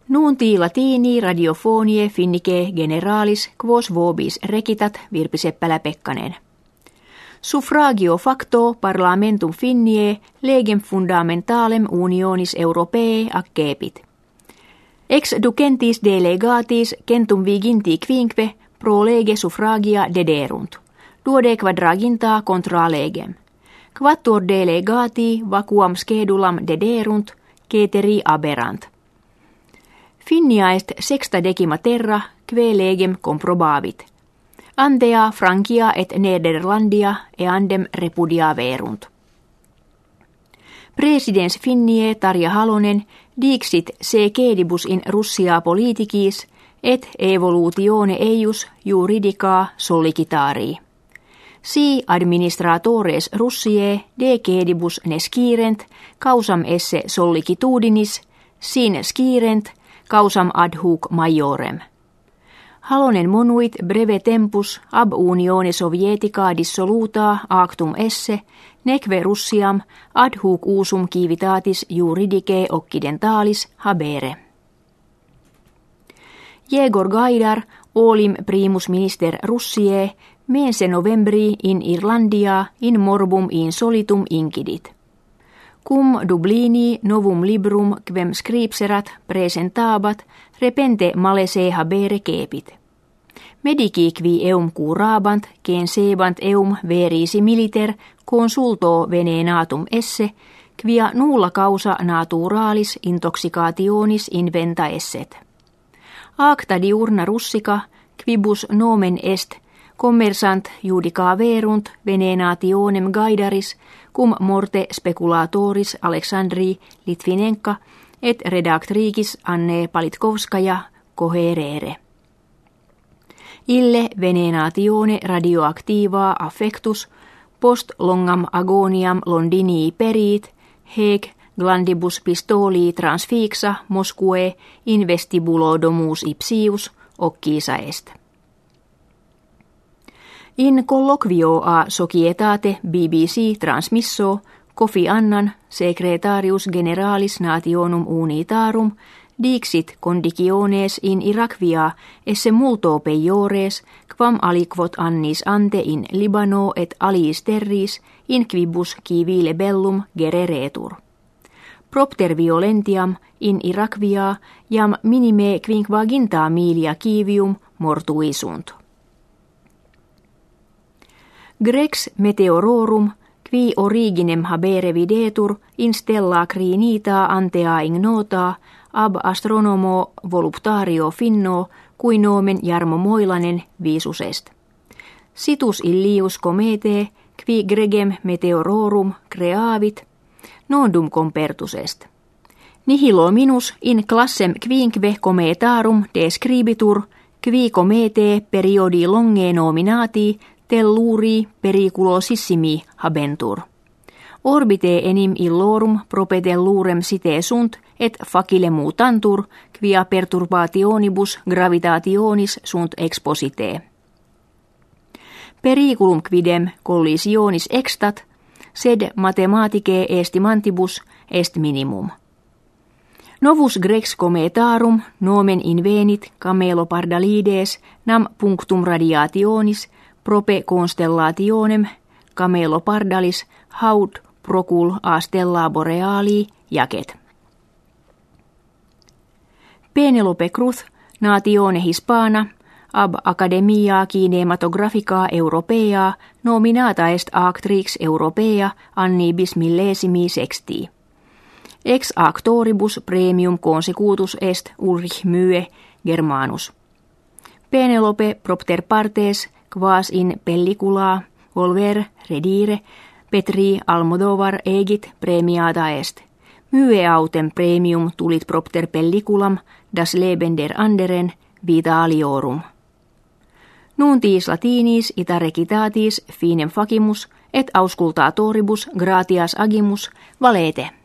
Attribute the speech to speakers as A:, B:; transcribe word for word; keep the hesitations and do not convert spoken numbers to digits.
A: Nunti latini radiofonie finnike generalis quos vobis recitat Virpi Seppälä-Pekkanen. Suffragio facto parlamentum finnie legem fundamentalem unionis europee accepit. Ex ducentis delegatis centum viginti quinque pro lege suffragia dederunt. Duode quadraginta contra legem. Quattuor delegati vacuam schedulam dederunt, ceteri aberant. Finnia est sexta decima terra, que legem comprobavit. Antea Frankia et Nederlandia eandem repudiaverunt. Presidens Finnie Tarja Halonen dixit se cedibus in Russia politicis et evolutione eius juridica sollicitarii. Si administratores Russiae de cedibus ne scirent causam esse sollicitudinis, sin scirent causam ad hoc majorem. Halonen monuit breve tempus ab unione sovietica dissoluta actum esse, neque Russiam ad hoc usum civitatis juridike occidentalis habere. Jegor Gaidar, olim primus minister Russiae, mense novembri in Irlandia in morbum insolitum incidit. Cum Dublini novum librum quem scripserat presentabat repente malese habere cepit. Medici qui eum curabant, censebant eum verisi militer consulto venenatum esse, quia nulla causa naturalis intoxicationis inventa esset. Acta diurna russica, quibus nomen est, commersant judicaverunt venenationem Gaidaris, cum morte speculatoris Aleksandri Litvinenka et redactricis Anne Palitkovskaja coherere. Ille venenatione radioactiva affectus post longam agoniam Londinii perit, hec glandibus pistoli transfixa Mosque in vestibulo domus ipsius occiisa est. In colloquio a societate B B C transmisso Kofi Annan, secretarius generalis nationum unitarum, dixit conditiones in Irakvia esse multo peiores, quam aliquot annis ante in Libano et aliis terris, in quibus civile bellum gereretur. Propter violentiam in Irakvia jam minime quinquaginta milia civium mortuisunt. Grex meteororum, qui originem habere videtur in stella crinita antea ignota, ab astronomo voluptario finno, cui nomen Jarmo Moilanen visus est. Situs illius comete, qui gregem meteororum creavit, nondum compertus est. Nihilo minus in classem quinque cometarum describitur, qui comete periodi longe nominati, telluri periculosissimi habentur. Orbite enim illorum propetellurem site sunt et facile mutantur, quia perturbationibus gravitationis sunt exposite. Periculum quidem collisionis extat, sed mathematicae estimantibus est minimum. Novus Grex cometarum nomen invenit Camelopardalides nam punctum radiationis prope constellationem Camelopardalis haud procul a stella boreali jacet. Penelope Cruz, natione hispana, ab Academia Cinematographica Europea nominata est actrix Europea annibis millesimi sexti. Ex actoribus premium consecutus est Ulrich Mühe Germanus. Penelope propter partes quas in pellicula volver redire Petri Almodovar egit premiata est. Mühe autem premium tulit propter pelliculam das Leben der anderen vitaliorum. Nuntiis latinis ita recitatis finem facimus et auscultatoribus gratias agimus valete.